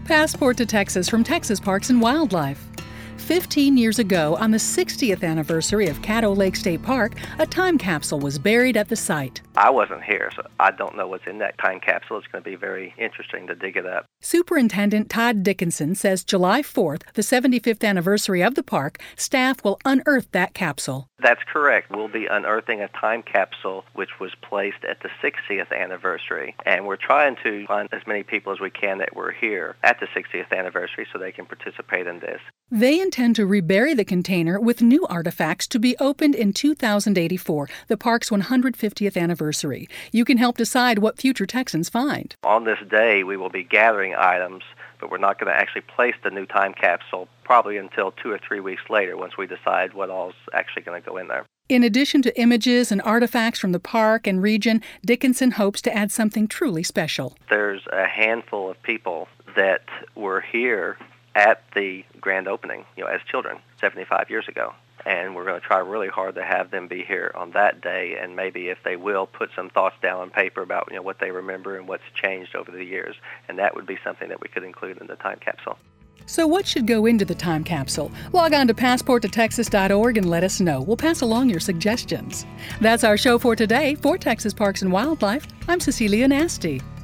Passport to Texas from Texas Parks and Wildlife. 15 years ago, on the 60th anniversary of Caddo Lake State Park, a time capsule was buried at the site. I wasn't here, so I don't know what's in that time capsule. It's going to be very interesting to dig it up. Superintendent Todd Dickinson says July 4th, the 75th anniversary of the park, staff will unearth that capsule. That's correct. We'll be unearthing a time capsule which was placed at the 60th anniversary. And we're trying to find as many people as we can that were here at the 60th anniversary so they can participate in this. They intend to rebury the container with new artifacts to be opened in 2084, the park's 150th anniversary. You can help decide what future Texans find. On this day, we will be gathering items, but we're not going to actually place the new time capsule probably until 2 or 3 weeks later once we decide what all's actually going to go in there. In addition to images and artifacts from the park and region, Dickinson hopes to add something truly special. There's a handful of people that were here at the grand opening, as children, 75 years ago. And we're going to try really hard to have them be here on that day, and maybe if they will, put some thoughts down on paper about what they remember and what's changed over the years. And that would be something that we could include in the time capsule. So what should go into the time capsule? Log on to passporttotexas.org and let us know. We'll pass along your suggestions. That's our show for today. For Texas Parks and Wildlife, I'm Cecilia Nasty.